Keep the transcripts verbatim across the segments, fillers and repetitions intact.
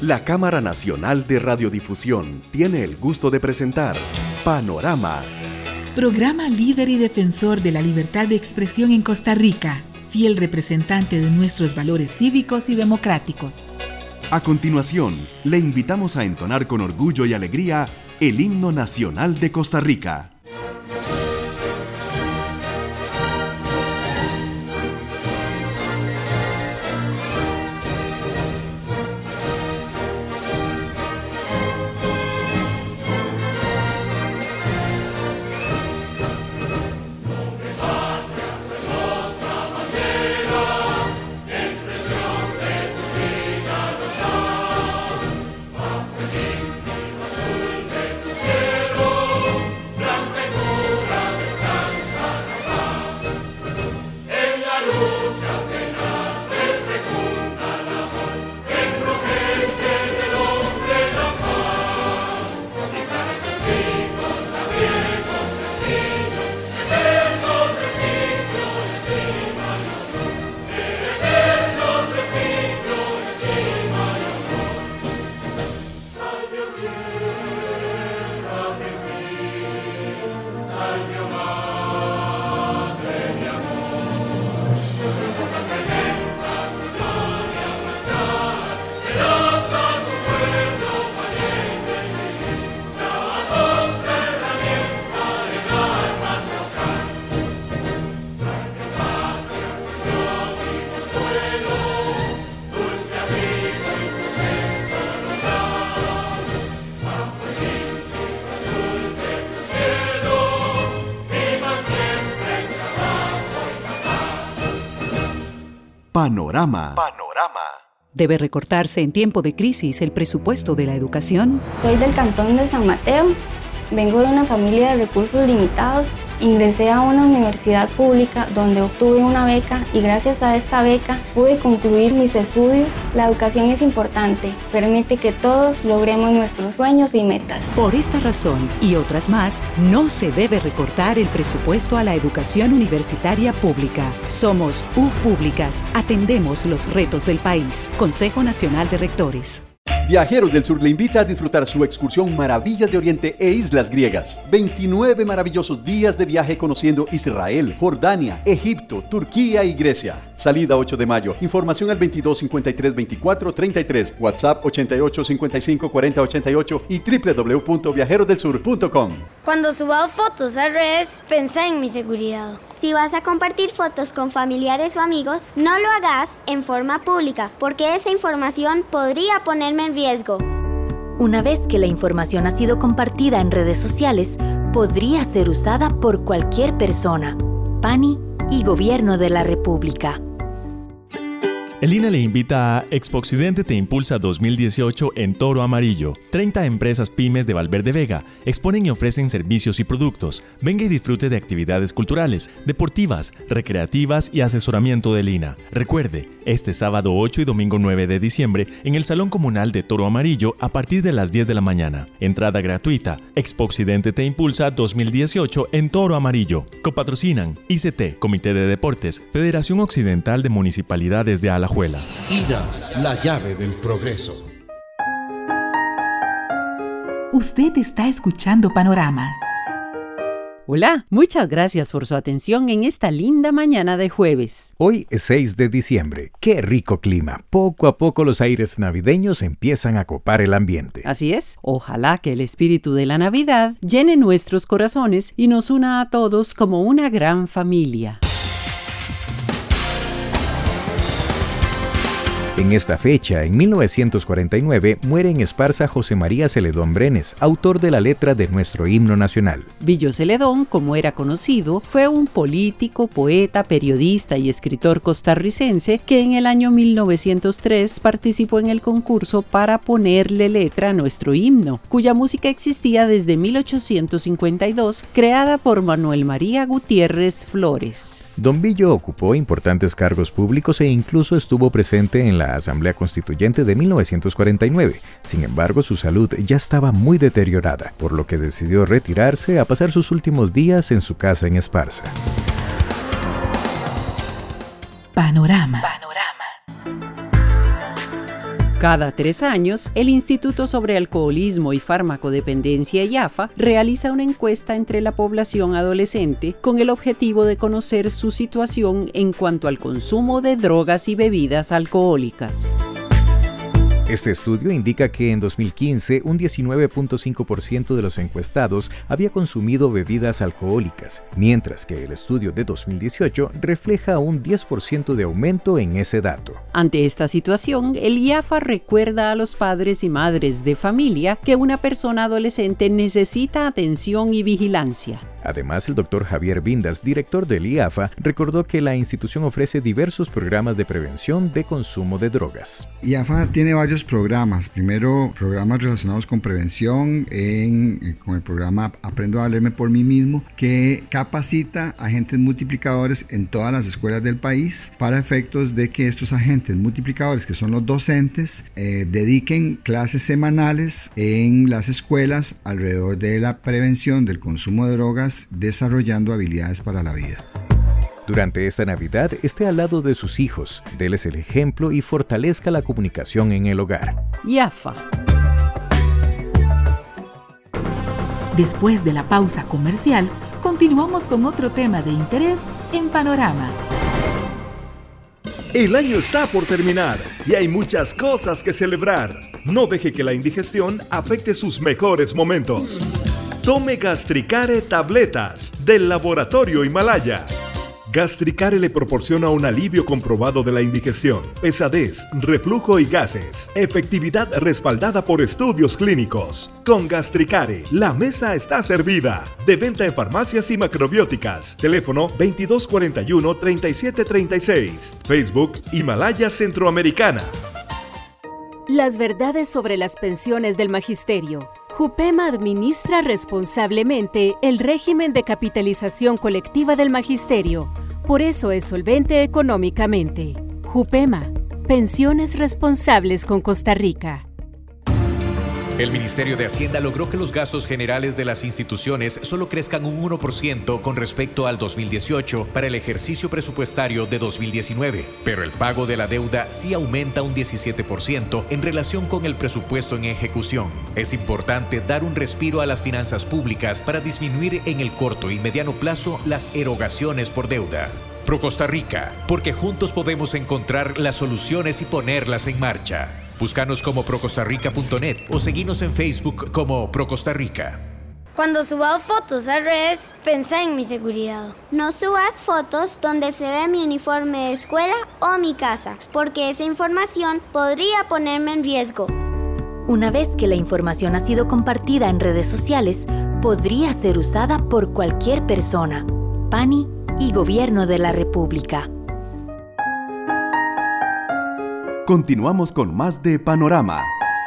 La Cámara Nacional de Radiodifusión tiene el gusto de presentar Panorama. Programa líder y defensor de la libertad de expresión en Costa Rica, fiel representante de nuestros valores cívicos y democráticos. A continuación, le invitamos a entonar con orgullo y alegría el himno nacional de Costa Rica. Panorama. Panorama. ¿Debe recortarse en tiempo de crisis el presupuesto de la educación? Soy del cantón de San Mateo, vengo de una familia de recursos limitados. Ingresé a una universidad pública donde obtuve una beca y gracias a esta beca pude concluir mis estudios. La educación es importante, permite que todos logremos nuestros sueños y metas. Por esta razón y otras más, no se debe recortar el presupuesto a la educación universitaria pública. Somos U Públicas, atendemos los retos del país. Consejo Nacional de Rectores. Viajeros del Sur le invita a disfrutar su excursión Maravillas de Oriente e Islas Griegas. veintinueve maravillosos días de viaje conociendo Israel, Jordania, Egipto, Turquía y Grecia. Salida ocho de mayo. Información al veintidós cincuenta y tres veinticuatro treinta y tres, WhatsApp ochenta y ocho cincuenta y cinco cuarenta ochenta y ocho y doble u doble u doble u punto viajeros del sur punto com. Cuando suba fotos a redes, pensá en mi seguridad. Si vas a compartir fotos con familiares o amigos, no lo hagas en forma pública, porque esa información podría ponerme en riesgo. Una vez que la información ha sido compartida en redes sociales, podría ser usada por cualquier persona. PANI y Gobierno de la República. El I N A le invita a Expo Occidente Te Impulsa dos mil dieciocho en Toro Amarillo. treinta empresas pymes de Valverde Vega exponen y ofrecen servicios y productos. Venga y disfrute de actividades culturales, deportivas, recreativas y asesoramiento del I N A. Recuerde, este sábado ocho y domingo nueve de diciembre en el Salón Comunal de Toro Amarillo a partir de las diez de la mañana. Entrada gratuita. Expo Occidente Te Impulsa dos mil dieciocho en Toro Amarillo. Copatrocinan I C T, Comité de Deportes, Federación Occidental de Municipalidades de Alajuela. I N A, la llave del progreso. Usted está escuchando Panorama. Hola, muchas gracias por su atención en esta linda mañana de jueves. Hoy es seis de diciembre. ¡Qué rico clima! Poco a poco los aires navideños empiezan a copar el ambiente. Así es. Ojalá que el espíritu de la Navidad llene nuestros corazones y nos una a todos como una gran familia. En esta fecha, en mil novecientos cuarenta y nueve, muere en Esparza José María Celedón Brenes, autor de la letra de nuestro himno nacional. Billo Celedón, como era conocido, fue un político, poeta, periodista y escritor costarricense que en el año mil novecientos tres participó en el concurso para ponerle letra a nuestro himno, cuya música existía desde mil ochocientos cincuenta y dos, creada por Manuel María Gutiérrez Flores. Don Billo ocupó importantes cargos públicos e incluso estuvo presente en la Asamblea Constituyente de mil novecientos cuarenta y nueve. Sin embargo, su salud ya estaba muy deteriorada, por lo que decidió retirarse a pasar sus últimos días en su casa en Esparza. Panorama. Panorama. Cada tres años, el Instituto sobre Alcoholismo y Farmacodependencia I A F A realiza una encuesta entre la población adolescente con el objetivo de conocer su situación en cuanto al consumo de drogas y bebidas alcohólicas. Este estudio indica que en dos mil quince un diecinueve punto cinco por ciento de los encuestados había consumido bebidas alcohólicas, mientras que el estudio de dos mil dieciocho refleja un diez por ciento de aumento en ese dato. Ante esta situación, el I A F A recuerda a los padres y madres de familia que una persona adolescente necesita atención y vigilancia. Además, el doctor Javier Vindas, director del I A F A, recordó que la institución ofrece diversos programas de prevención de consumo de drogas. I A F A tiene varios programas. Primero, programas relacionados con prevención, en, eh, con el programa Aprendo a Valerme por mí mismo, que capacita agentes multiplicadores en todas las escuelas del país para efectos de que estos agentes multiplicadores, que son los docentes, eh, dediquen clases semanales en las escuelas alrededor de la prevención del consumo de drogas, desarrollando habilidades para la vida. Durante esta Navidad, esté al lado de sus hijos, déles el ejemplo y fortalezca la comunicación en el hogar. I A F A. Después de la pausa comercial, continuamos con otro tema de interés en Panorama. El año está por terminar y hay muchas cosas que celebrar. No deje que la indigestión afecte sus mejores momentos. Tome Gastricare Tabletas del Laboratorio Himalaya. Gastricare le proporciona un alivio comprobado de la indigestión, pesadez, reflujo y gases. Efectividad respaldada por estudios clínicos. Con Gastricare, la mesa está servida. De venta en farmacias y macrobióticas. Teléfono veintidós cuarenta y uno, treinta y siete treinta y seis. Facebook Himalaya Centroamericana. Las verdades sobre las pensiones del magisterio. JUPEMA administra responsablemente el régimen de capitalización colectiva del magisterio. Por eso es solvente económicamente. JUPEMA, pensiones responsables con Costa Rica. El Ministerio de Hacienda logró que los gastos generales de las instituciones solo crezcan un uno por ciento con respecto al dos mil dieciocho para el ejercicio presupuestario de dos mil diecinueve, pero el pago de la deuda sí aumenta un diecisiete por ciento en relación con el presupuesto en ejecución. Es importante dar un respiro a las finanzas públicas para disminuir en el corto y mediano plazo las erogaciones por deuda. Pro Costa Rica, porque juntos podemos encontrar las soluciones y ponerlas en marcha. Búscanos como procostarrica punto net o seguinos en Facebook como Pro Costa Rica. Cuando subas fotos a redes, pensá en mi seguridad. No subas fotos donde se ve mi uniforme de escuela o mi casa, porque esa información podría ponerme en riesgo. Una vez que la información ha sido compartida en redes sociales, podría ser usada por cualquier persona. PANI y Gobierno de la República. Continuamos con más de Panorama.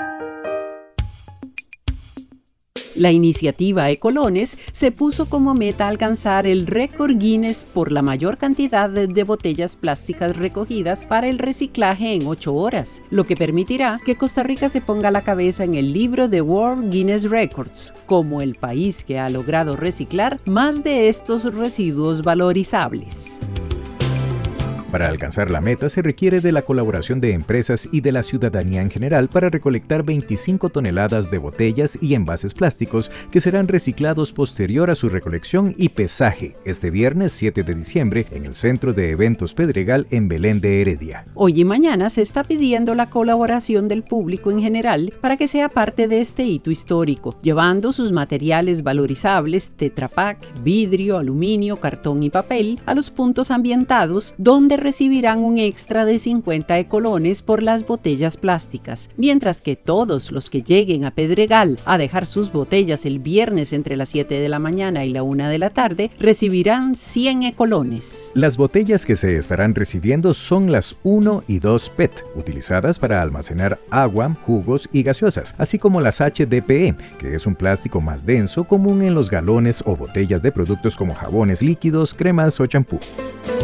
La iniciativa Ecolones se puso como meta alcanzar el récord Guinness por la mayor cantidad de botellas plásticas recogidas para el reciclaje en ocho horas, lo que permitirá que Costa Rica se ponga a la cabeza en el libro de World Guinness Records, como el país que ha logrado reciclar más de estos residuos valorizables. Para alcanzar la meta se requiere de la colaboración de empresas y de la ciudadanía en general para recolectar veinticinco toneladas de botellas y envases plásticos que serán reciclados posterior a su recolección y pesaje este viernes siete de diciembre en el Centro de Eventos Pedregal en Belén de Heredia. Hoy y mañana se está pidiendo la colaboración del público en general para que sea parte de este hito histórico, llevando sus materiales valorizables, Tetra Pak, vidrio, aluminio, cartón y papel a los puntos ambientados donde recibirán un extra de cincuenta ecolones por las botellas plásticas, mientras que todos los que lleguen a Pedregal a dejar sus botellas el viernes entre las siete de la mañana y la una de la tarde recibirán cien ecolones. Las botellas que se estarán recibiendo son las uno y dos P E T, utilizadas para almacenar agua, jugos y gaseosas, así como las H D P E, que es un plástico más denso común en los galones o botellas de productos como jabones líquidos, cremas o champú.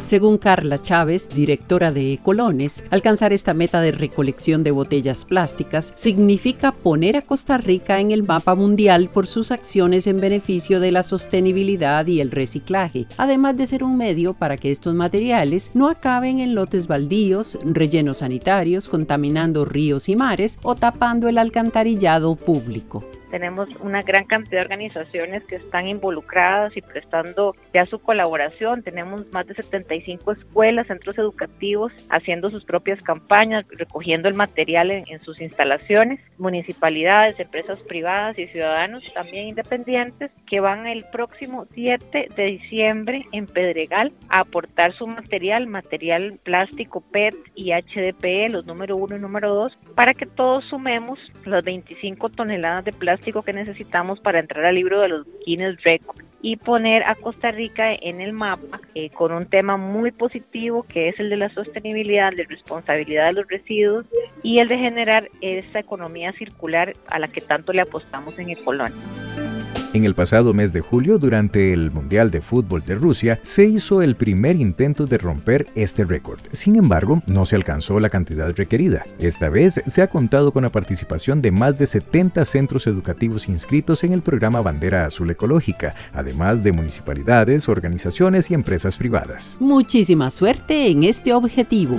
Según Carla Chávez, directora de Ecolones, alcanzar esta meta de recolección de botellas plásticas significa poner a Costa Rica en el mapa mundial por sus acciones en beneficio de la sostenibilidad y el reciclaje, además de ser un medio para que estos materiales no acaben en lotes baldíos, rellenos sanitarios, contaminando ríos y mares o tapando el alcantarillado público. Tenemos una gran cantidad de organizaciones que están involucradas y prestando ya su colaboración. Tenemos más de setenta y cinco escuelas, centros educativos, haciendo sus propias campañas, recogiendo el material en, en sus instalaciones. Municipalidades, empresas privadas y ciudadanos también independientes que van el próximo siete de diciembre en Pedregal a aportar su material, material plástico P E T y H D P E, los número uno y número dos, para que todos sumemos las veinticinco toneladas de plástico que necesitamos para entrar al libro de los Guinness Records y poner a Costa Rica en el mapa eh, con un tema muy positivo que es el de la sostenibilidad, de responsabilidad de los residuos y el de generar esta economía circular a la que tanto le apostamos en Ecolones. En el pasado mes de julio, durante el Mundial de Fútbol de Rusia, se hizo el primer intento de romper este récord. Sin embargo, no se alcanzó la cantidad requerida. Esta vez se ha contado con la participación de más de setenta centros educativos inscritos en el programa Bandera Azul Ecológica, además de municipalidades, organizaciones y empresas privadas. Muchísima suerte en este objetivo.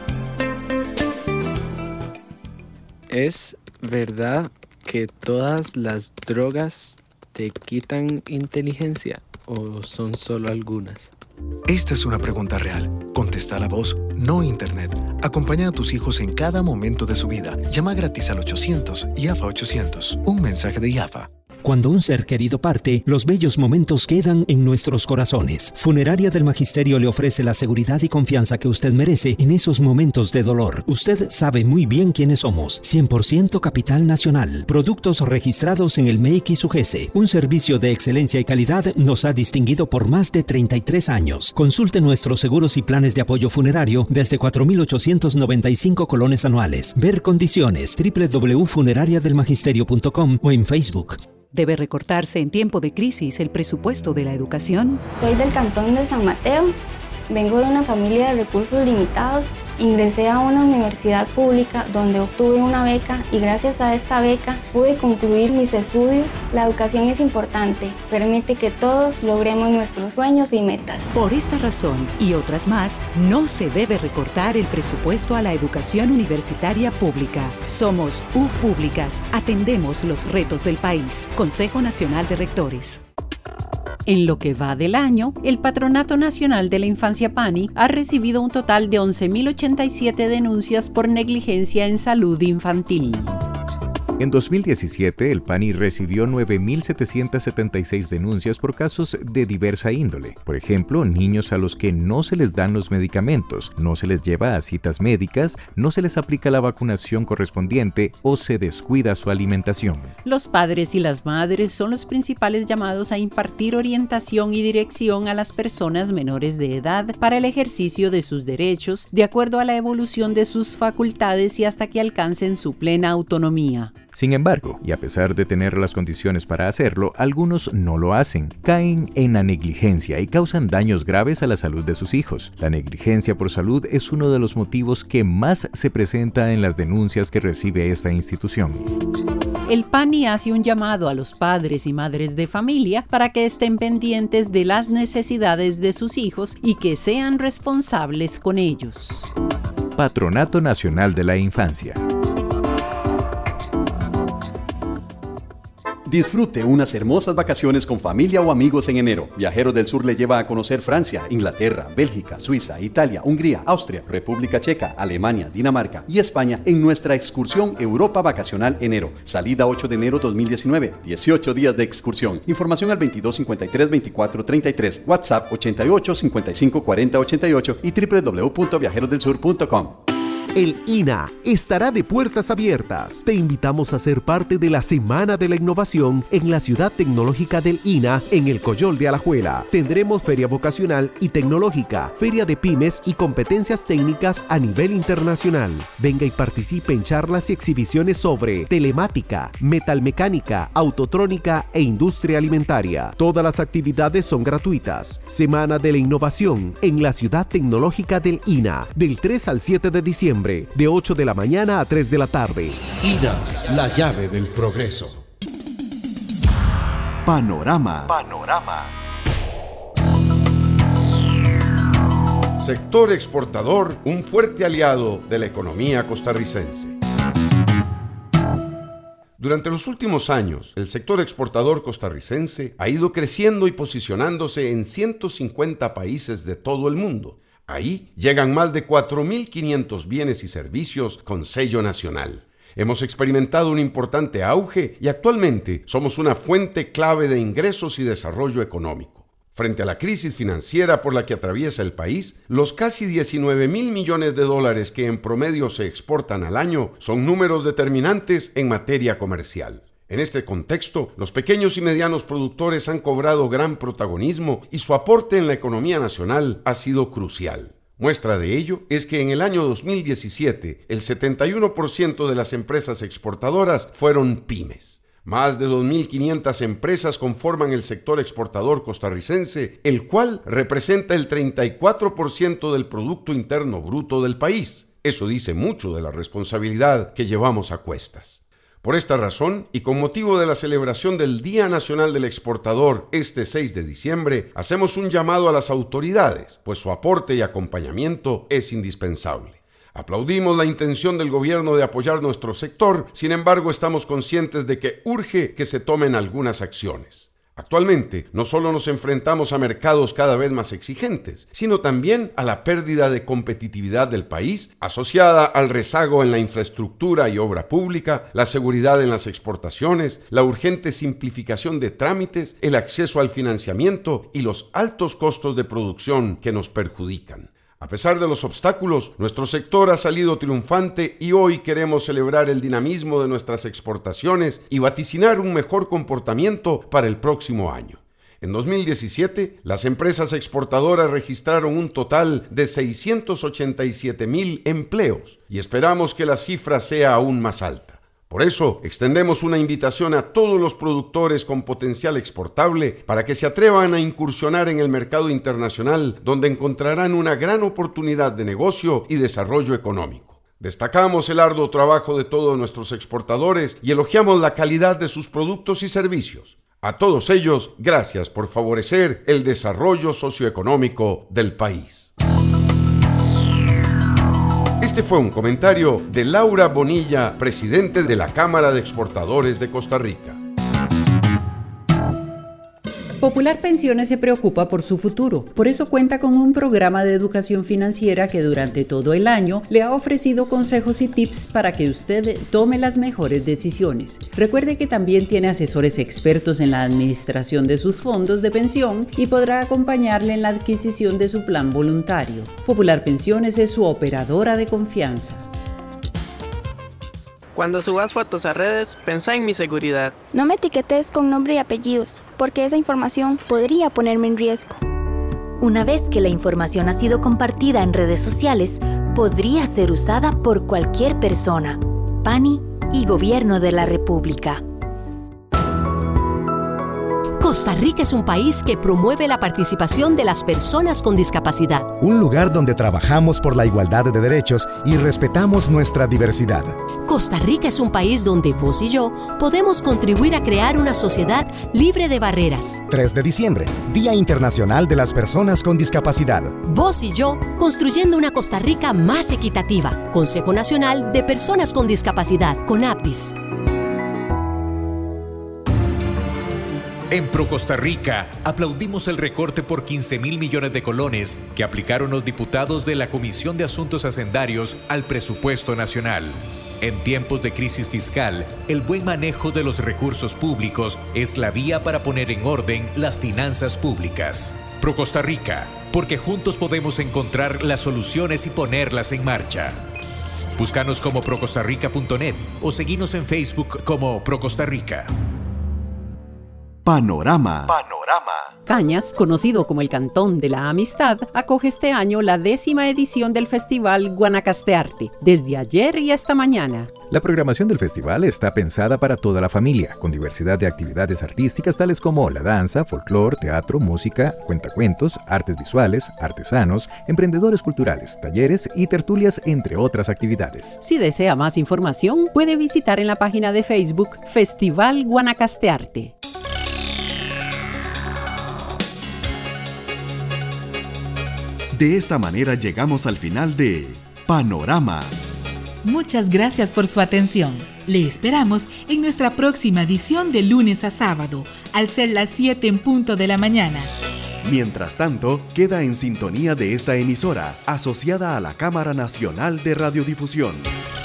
¿Es verdad que todas las drogas te quitan inteligencia o son solo algunas? Esta es una pregunta real. Contesta la voz, no internet. Acompaña a tus hijos en cada momento de su vida. Llama gratis al ochocientos I A F A ochocientos. Un mensaje de I A F A. Cuando un ser querido parte, los bellos momentos quedan en nuestros corazones. Funeraria del Magisterio le ofrece la seguridad y confianza que usted merece en esos momentos de dolor. Usted sabe muy bien quiénes somos. cien por ciento Capital Nacional. Productos registrados en el M E I C y SUGESE. Un servicio de excelencia y calidad nos ha distinguido por más de treinta y tres años. Consulte nuestros seguros y planes de apoyo funerario desde cuatro mil ochocientos noventa y cinco colones anuales. Ver condiciones doble u doble u doble u punto funeraria del magisterio punto com o en Facebook. ¿Debe recortarse en tiempo de crisis el presupuesto de la educación? Soy del Cantón de San Mateo, vengo de una familia de recursos limitados. Ingresé a una universidad pública donde obtuve una beca y gracias a esta beca pude concluir mis estudios. La educación es importante, permite que todos logremos nuestros sueños y metas. Por esta razón y otras más, no se debe recortar el presupuesto a la educación universitaria pública. Somos U Públicas, atendemos los retos del país. Consejo Nacional de Rectores. En lo que va del año, el Patronato Nacional de la Infancia PANI ha recibido un total de once mil ochenta y siete denuncias por negligencia en salud infantil. En dos mil diecisiete, el PANI recibió nueve mil setecientas setenta y seis denuncias por casos de diversa índole. Por ejemplo, niños a los que no se les dan los medicamentos, no se les lleva a citas médicas, no se les aplica la vacunación correspondiente o se descuida su alimentación. Los padres y las madres son los principales llamados a impartir orientación y dirección a las personas menores de edad para el ejercicio de sus derechos, de acuerdo a la evolución de sus facultades y hasta que alcancen su plena autonomía. Sin embargo, y a pesar de tener las condiciones para hacerlo, algunos no lo hacen, caen en la negligencia y causan daños graves a la salud de sus hijos. La negligencia por salud es uno de los motivos que más se presenta en las denuncias que recibe esta institución. El PANI hace un llamado a los padres y madres de familia para que estén pendientes de las necesidades de sus hijos y que sean responsables con ellos. Patronato Nacional de la Infancia. Disfrute unas hermosas vacaciones con familia o amigos en enero. Viajeros del Sur le lleva a conocer Francia, Inglaterra, Bélgica, Suiza, Italia, Hungría, Austria, República Checa, Alemania, Dinamarca y España en nuestra excursión Europa Vacacional Enero. Salida ocho de enero dos mil diecinueve. dieciocho días de excursión. Información al veintidós cincuenta y tres veinticuatro treinta y tres. WhatsApp ochenta y ocho cincuenta y cinco cuarenta ochenta y ocho y doble u doble u doble u punto viajeros del sur punto com. El I N A estará de puertas abiertas. Te invitamos a ser parte de la Semana de la Innovación en la Ciudad Tecnológica del I N A en el Coyol de Alajuela. Tendremos feria vocacional y tecnológica, feria de pymes y competencias técnicas a nivel internacional. Venga y participe en charlas y exhibiciones sobre telemática, metalmecánica, autotrónica e industria alimentaria. Todas las actividades son gratuitas. Semana de la Innovación en la Ciudad Tecnológica del I N A, del tres al siete de diciembre. De ocho de la mañana a tres de la tarde. I N A, la llave del progreso. Panorama. Panorama. Sector exportador, un fuerte aliado de la economía costarricense. Durante los últimos años, el sector exportador costarricense ha ido creciendo y posicionándose en ciento cincuenta países de todo el mundo. Ahí llegan más de cuatro mil quinientos bienes y servicios con sello nacional. Hemos experimentado un importante auge y actualmente somos una fuente clave de ingresos y desarrollo económico. Frente a la crisis financiera por la que atraviesa el país, los casi diecinueve mil millones de dólares que en promedio se exportan al año son números determinantes en materia comercial. En este contexto, los pequeños y medianos productores han cobrado gran protagonismo y su aporte en la economía nacional ha sido crucial. Muestra de ello es que en el año dos mil diecisiete, el setenta y uno por ciento de las empresas exportadoras fueron pymes. Más de dos mil quinientas empresas conforman el sector exportador costarricense, el cual representa el treinta y cuatro por ciento del Producto Interno Bruto del país. Eso dice mucho de la responsabilidad que llevamos a cuestas. Por esta razón, y con motivo de la celebración del Día Nacional del Exportador este seis de diciembre, hacemos un llamado a las autoridades, pues su aporte y acompañamiento es indispensable. Aplaudimos la intención del gobierno de apoyar nuestro sector, sin embargo estamos conscientes de que urge que se tomen algunas acciones. Actualmente, no solo nos enfrentamos a mercados cada vez más exigentes, sino también a la pérdida de competitividad del país, asociada al rezago en la infraestructura y obra pública, la seguridad en las exportaciones, la urgente simplificación de trámites, el acceso al financiamiento y los altos costos de producción que nos perjudican. A pesar de los obstáculos, nuestro sector ha salido triunfante y hoy queremos celebrar el dinamismo de nuestras exportaciones y vaticinar un mejor comportamiento para el próximo año. En dos mil diecisiete, las empresas exportadoras registraron un total de seiscientos ochenta y siete mil empleos y esperamos que la cifra sea aún más alta. Por eso, extendemos una invitación a todos los productores con potencial exportable para que se atrevan a incursionar en el mercado internacional, donde encontrarán una gran oportunidad de negocio y desarrollo económico. Destacamos el arduo trabajo de todos nuestros exportadores y elogiamos la calidad de sus productos y servicios. A todos ellos, gracias por favorecer el desarrollo socioeconómico del país. Este fue un comentario de Laura Bonilla, presidente de la Cámara de Exportadores de Costa Rica. Popular Pensiones se preocupa por su futuro, por eso cuenta con un programa de educación financiera que durante todo el año le ha ofrecido consejos y tips para que usted tome las mejores decisiones. Recuerde que también tiene asesores expertos en la administración de sus fondos de pensión y podrá acompañarle en la adquisición de su plan voluntario. Popular Pensiones es su operadora de confianza. Cuando subas fotos a redes, pensá en mi seguridad. No me etiquetes con nombre y apellidos, porque esa información podría ponerme en riesgo. Una vez que la información ha sido compartida en redes sociales, podría ser usada por cualquier persona. PANI y Gobierno de la República. Costa Rica es un país que promueve la participación de las personas con discapacidad. Un lugar donde trabajamos por la igualdad de derechos y respetamos nuestra diversidad. Costa Rica es un país donde vos y yo podemos contribuir a crear una sociedad libre de barreras. tres de diciembre, Día Internacional de las Personas con Discapacidad. Vos y yo, construyendo una Costa Rica más equitativa. Consejo Nacional de Personas con Discapacidad, CONAPDIS. En Pro Costa Rica, aplaudimos el recorte por quince mil millones de colones que aplicaron los diputados de la Comisión de Asuntos Hacendarios al presupuesto nacional. En tiempos de crisis fiscal, el buen manejo de los recursos públicos es la vía para poner en orden las finanzas públicas. Pro Costa Rica, porque juntos podemos encontrar las soluciones y ponerlas en marcha. Búscanos como procostarrica punto net o seguinos en Facebook como ProCostaRica. Panorama. Panorama. Cañas, conocido como el Cantón de la Amistad, acoge este año la décima edición del Festival Guanacastearte, desde ayer y hasta mañana. La programación del festival está pensada para toda la familia, con diversidad de actividades artísticas tales como la danza, folclore, teatro, música, cuentacuentos, artes visuales, artesanos, emprendedores culturales, talleres y tertulias, entre otras actividades. Si desea más información, puede visitar en la página de Facebook Festival Guanacastearte. De esta manera llegamos al final de Panorama. Muchas gracias por su atención. Le esperamos en nuestra próxima edición de lunes a sábado, al ser las siete en punto de la mañana. Mientras tanto, queda en sintonía de esta emisora, asociada a la Cámara Nacional de Radiodifusión.